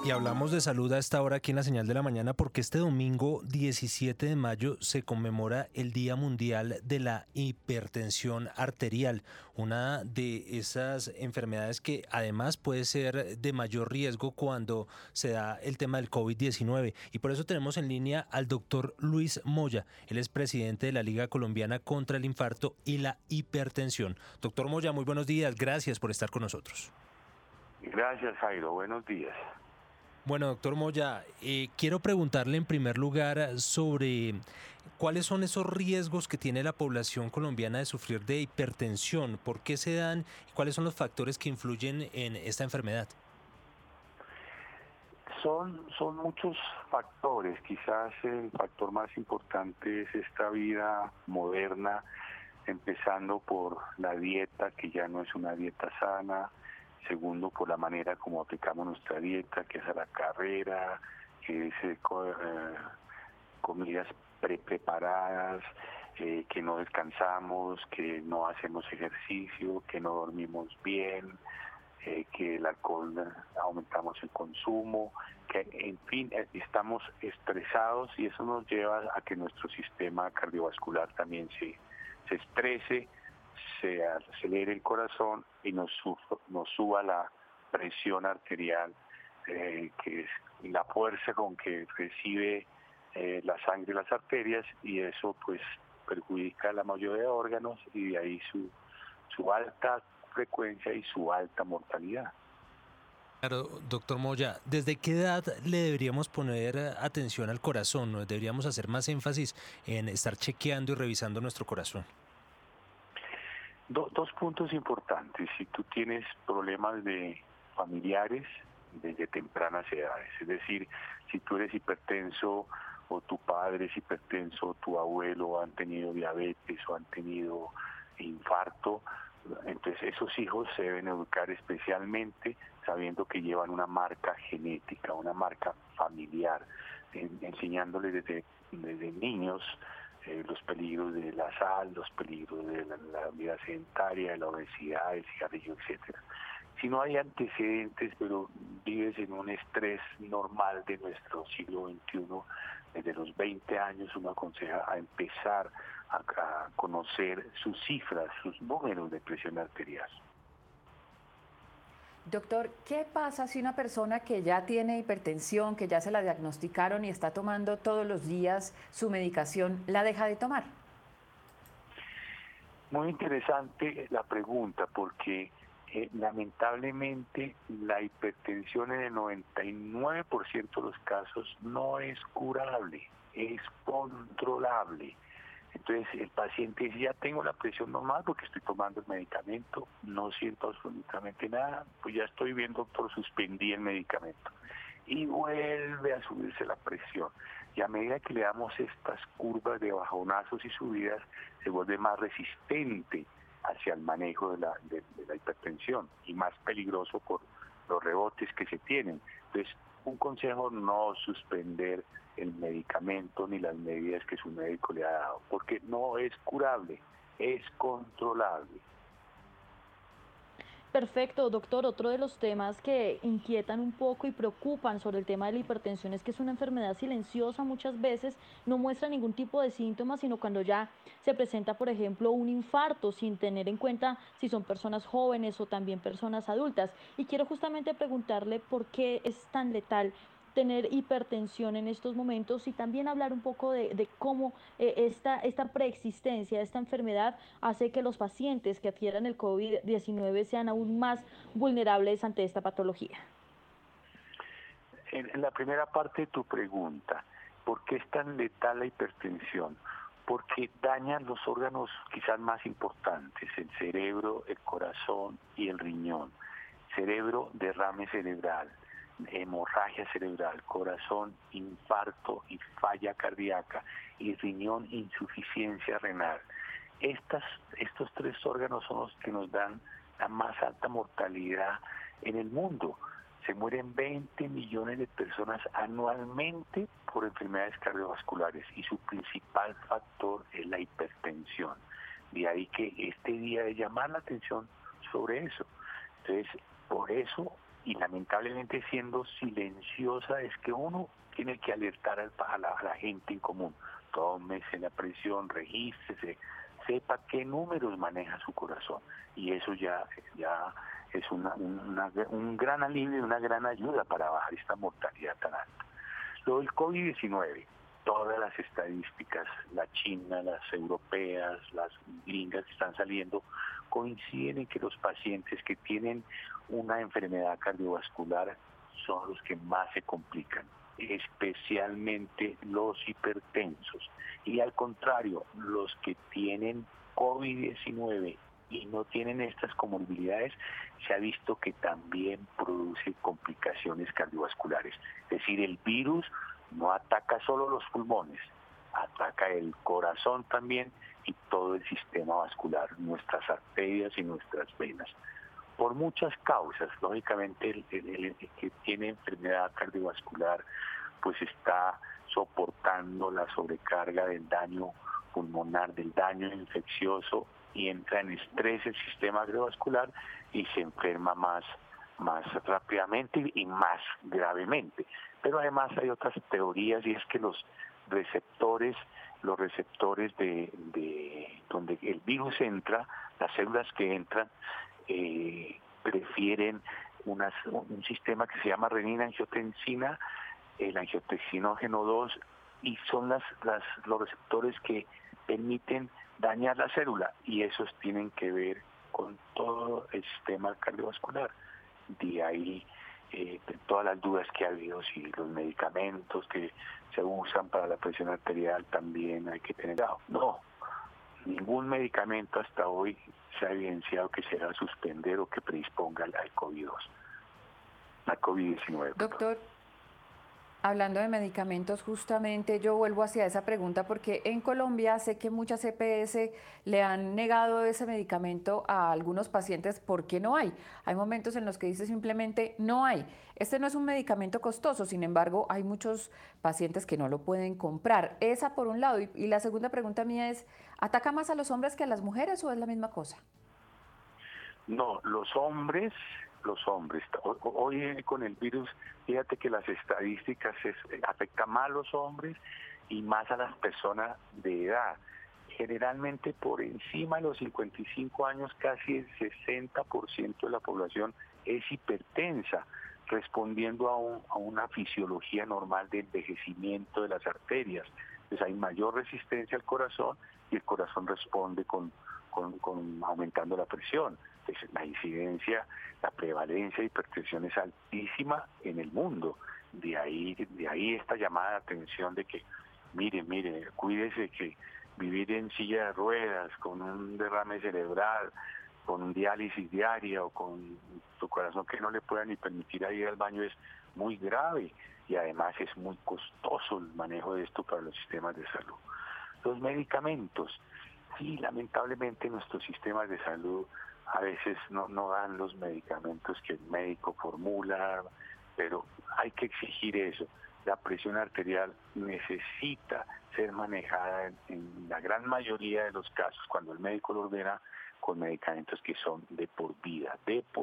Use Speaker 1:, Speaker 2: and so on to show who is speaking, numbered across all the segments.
Speaker 1: Y hablamos de salud a esta hora aquí en la Señal de la Mañana porque este domingo 17 de mayo se conmemora el Día Mundial de la Hipertensión Arterial, una de esas enfermedades que además puede ser de mayor riesgo cuando se da el tema del COVID-19. Y por eso tenemos en línea al doctor Luis Moya. Él es presidente de la Liga Colombiana contra el Infarto y la Hipertensión. Doctor Moya, muy buenos días. Gracias por estar con nosotros.
Speaker 2: Gracias, Jairo. Buenos días.
Speaker 1: Bueno, doctor Moya, quiero preguntarle en primer lugar sobre cuáles son esos riesgos que tiene la población colombiana de sufrir de hipertensión, por qué se dan y cuáles son los factores que influyen en esta enfermedad.
Speaker 2: Son muchos factores. Quizás el factor más importante es esta vida moderna, empezando por la dieta, que ya no es una dieta sana. Segundo, por la manera como aplicamos nuestra dieta, que es a la carrera, que es comidas preparadas, que no descansamos, que no hacemos ejercicio, que no dormimos bien, que el alcohol aumentamos el consumo, que en fin estamos estresados y eso nos lleva a que nuestro sistema cardiovascular también se estrese, se acelere el corazón y nos suba la presión arterial, que es la fuerza con que recibe la sangre y las arterias, y eso pues perjudica la mayoría de órganos y de ahí su alta frecuencia y su alta mortalidad.
Speaker 1: Claro, doctor Moya, ¿desde qué edad le deberíamos poner atención al corazón? ¿No? ¿Deberíamos hacer más énfasis en estar chequeando y revisando nuestro corazón?
Speaker 2: Dos puntos importantes. Si tú tienes problemas de familiares desde tempranas edades, es decir, si tú eres hipertenso o tu padre es hipertenso, o tu abuelo han tenido diabetes o han tenido infarto, entonces esos hijos se deben educar especialmente sabiendo que llevan una marca genética, una marca familiar, enseñándoles desde niños los peligros de la sal, los peligros de la vida sedentaria, de la obesidad, el cigarrillo, etcétera. Si no hay antecedentes, pero vives en un estrés normal de nuestro siglo XXI, desde los 20 años uno aconseja a empezar a conocer sus cifras, sus números de presión arterial.
Speaker 3: Doctor, ¿qué pasa si una persona que ya tiene hipertensión, que ya se la diagnosticaron y está tomando todos los días su medicación, la deja de tomar?
Speaker 2: Muy interesante la pregunta, porque lamentablemente la hipertensión en el 99% de los casos no es curable, es controlable. Entonces el paciente dice, ya tengo la presión normal porque estoy tomando el medicamento, no siento absolutamente nada, pues ya estoy bien, doctor, suspendí el medicamento. Y vuelve a subirse la presión. Y a medida que le damos estas curvas de bajonazos y subidas, se vuelve más resistente hacia el manejo de la hipertensión y más peligroso por los rebotes que se tienen. Entonces, un consejo: no suspender el medicamento ni las medidas que su médico le ha dado, porque no es curable, es controlable.
Speaker 4: Perfecto, doctor. Otro de los temas que inquietan un poco y preocupan sobre el tema de la hipertensión es que es una enfermedad silenciosa, muchas veces no muestra ningún tipo de síntomas, sino cuando ya se presenta, por ejemplo, un infarto, sin tener en cuenta si son personas jóvenes o también personas adultas. Y quiero justamente preguntarle por qué es tan letal tener hipertensión en estos momentos y también hablar un poco de cómo esta preexistencia de esta enfermedad hace que los pacientes que adquieran el COVID-19 sean aún más vulnerables ante esta patología.
Speaker 2: En la primera parte de tu pregunta, ¿por qué es tan letal la hipertensión? Porque dañan los órganos quizás más importantes, el cerebro, el corazón y el riñón. Cerebro, derrame cerebral, hemorragia cerebral, corazón, infarto y falla cardíaca, y riñón, insuficiencia renal. Estos tres órganos son los que nos dan la más alta mortalidad en el mundo. Se mueren 20 millones de personas anualmente por enfermedades cardiovasculares y su principal factor es la hipertensión. De ahí que este día de llamar la atención sobre eso. Entonces, por eso y lamentablemente siendo silenciosa es que uno tiene que alertar a la gente en común. Tómese la presión, regístrese, sepa qué números maneja su corazón, y eso ya es un gran alivio y una gran ayuda para bajar esta mortalidad tan alta. Lo del COVID-19, todas las estadísticas, la china, las europeas, las gringas que están saliendo, coinciden en que los pacientes que tienen una enfermedad cardiovascular son los que más se complican, especialmente los hipertensos. Y al contrario, los que tienen COVID-19 y no tienen estas comorbilidades, se ha visto que también produce complicaciones cardiovasculares. Es decir, el virus no ataca solo los pulmones, ataca el corazón también y todo el sistema vascular, nuestras arterias y nuestras venas. Por muchas causas, lógicamente el que tiene enfermedad cardiovascular pues está soportando la sobrecarga del daño pulmonar, del daño infeccioso, y entra en estrés el sistema cardiovascular y se enferma más rápidamente y más gravemente. Pero además hay otras teorías, y es que los receptores de donde el virus entra, las células que entran, prefieren un sistema que se llama renina-angiotensina, el angiotensinógeno 2, y son los receptores que permiten dañar la célula, y esos tienen que ver con todo el sistema cardiovascular. De ahí todas las dudas que ha habido, si los medicamentos que se usan para la presión arterial también hay que tener cuidado. No, ningún medicamento hasta hoy se ha evidenciado que se deba suspender o que predisponga al COVID-19.
Speaker 3: Doctor, hablando de medicamentos, justamente yo vuelvo hacia esa pregunta porque en Colombia sé que muchas EPS le han negado ese medicamento a algunos pacientes porque no hay. Hay momentos en los que dice simplemente no hay. Este no es un medicamento costoso, sin embargo, hay muchos pacientes que no lo pueden comprar. Esa por un lado. Y la segunda pregunta mía es, ¿ataca más a los hombres que a las mujeres o es la misma cosa?
Speaker 2: No, los hombres, hoy con el virus, fíjate que las estadísticas afectan más a los hombres y más a las personas de edad. Generalmente por encima de los 55 años, casi el 60% de la población es hipertensa, respondiendo a una fisiología normal de envejecimiento de las arterias. Entonces hay mayor resistencia al corazón y el corazón responde con aumentando la presión. Entonces, la incidencia, la prevalencia de hipertensión es altísima en el mundo. De ahí esta llamada de atención de que, mire, cuídese, que vivir en silla de ruedas, con un derrame cerebral, con un diálisis diaria o con tu corazón que no le pueda ni permitir ir al baño es muy grave, y además es muy costoso el manejo de esto para los sistemas de salud. Los medicamentos, sí, lamentablemente nuestros sistemas de salud a veces no dan los medicamentos que el médico formula, pero hay que exigir eso. La presión arterial necesita ser manejada en la gran mayoría de los casos, cuando el médico lo ordena, con medicamentos que son de por vida.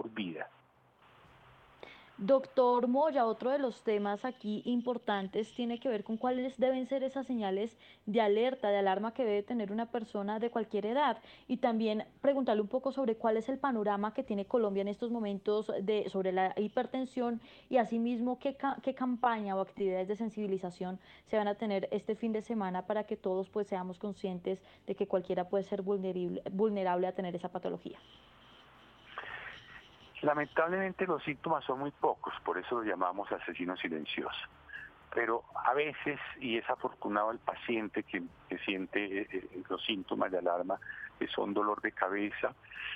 Speaker 4: Doctor Moya, otro de los temas aquí importantes tiene que ver con cuáles deben ser esas señales de alerta, de alarma que debe tener una persona de cualquier edad, y también preguntarle un poco sobre cuál es el panorama que tiene Colombia en estos momentos sobre la hipertensión, y asimismo qué campaña o actividades de sensibilización se van a tener este fin de semana para que todos pues seamos conscientes de que cualquiera puede ser vulnerable a tener esa patología.
Speaker 2: Lamentablemente los síntomas son muy pocos, por eso lo llamamos asesino silencioso. Pero a veces, y es afortunado el paciente que siente los síntomas de alarma, que son dolor de cabeza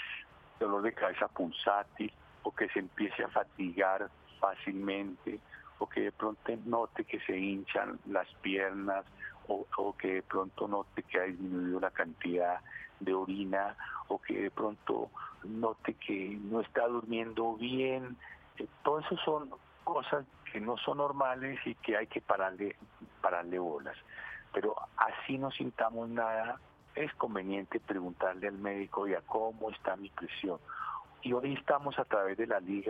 Speaker 2: pulsátil, o que se empiece a fatigar fácilmente, o que de pronto note que se hinchan las piernas, o que de pronto note que ha disminuido la cantidad de orina, o que de pronto note que no está durmiendo bien. Todo eso son cosas que no son normales y que hay que pararle bolas. Pero así no sintamos nada, es conveniente preguntarle al médico ya cómo está mi presión. Y hoy estamos a través de la Liga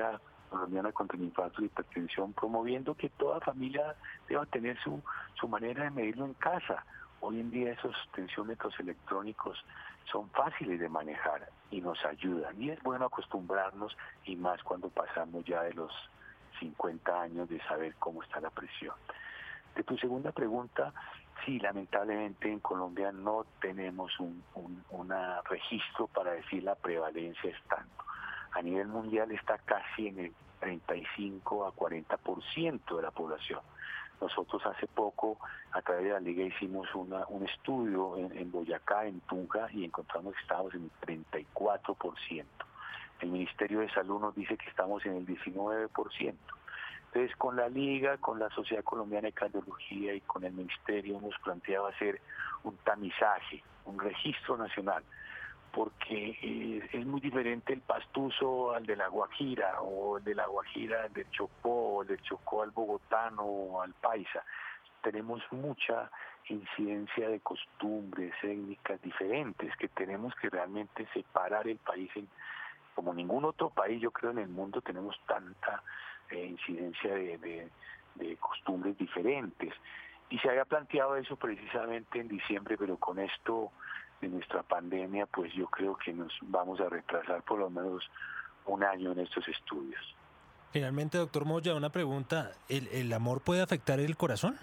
Speaker 2: Colombiana contra el Infarto y la Hipertensión, promoviendo que toda familia deba tener su manera de medirlo en casa. Hoy en día esos tensiómetros electrónicos son fáciles de manejar y nos ayudan. Y es bueno acostumbrarnos, y más cuando pasamos ya de los 50 años, de saber cómo está la presión. De tu segunda pregunta, sí, lamentablemente en Colombia no tenemos un registro para decir la prevalencia es tanto. A nivel mundial está casi en el 35 a 40% de la población. Nosotros hace poco, a través de la Liga, hicimos un estudio en Boyacá, en Tunja, y encontramos que estábamos en el 34%. El Ministerio de Salud nos dice que estamos en el 19%. Entonces, con la Liga, con la Sociedad Colombiana de Cardiología y con el Ministerio hemos planteado hacer un tamizaje, un registro nacional, porque es muy diferente el pastuso al de la Guajira, o el de la Guajira al del Chocó, o el del Chocó al bogotano o al paisa. Tenemos mucha incidencia de costumbres, étnicas diferentes, que tenemos que realmente separar el país. Como ningún otro país, yo creo, en el mundo tenemos tanta incidencia de costumbres diferentes. Y se había planteado eso precisamente en diciembre, pero con esto de nuestra pandemia, pues yo creo que nos vamos a retrasar por lo menos un año en estos estudios.
Speaker 1: Finalmente, doctor Moya, una pregunta. ¿El amor puede afectar el corazón?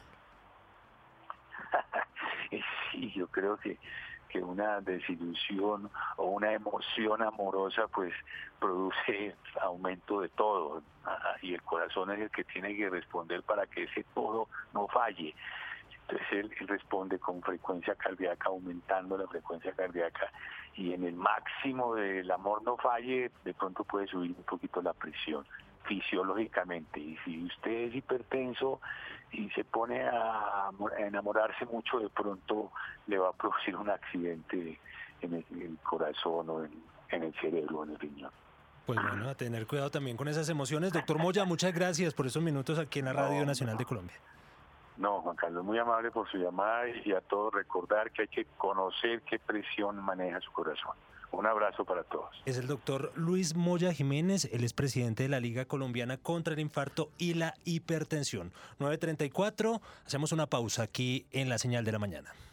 Speaker 2: Sí, yo creo que una desilusión o una emoción amorosa pues produce aumento de todo, y el corazón es el que tiene que responder para que ese todo no falle. Entonces él responde con frecuencia cardíaca, aumentando la frecuencia cardíaca, y en el máximo del amor no falle, de pronto puede subir un poquito la presión fisiológicamente. Y si usted es hipertenso y se pone a enamorarse mucho, de pronto le va a producir un accidente en el corazón o en el cerebro o en el riñón.
Speaker 1: Pues bueno, a tener cuidado también con esas emociones. Doctor Moya, muchas gracias por esos minutos aquí en la Radio Nacional de Colombia.
Speaker 2: No, Juan Carlos, muy amable por su llamada, y a todos recordar que hay que conocer qué presión maneja su corazón. Un abrazo para todos.
Speaker 1: Es el doctor Luis Moya Jiménez, él es presidente de la Liga Colombiana contra el Infarto y la Hipertensión. 9:34, hacemos una pausa aquí en La Señal de la Mañana.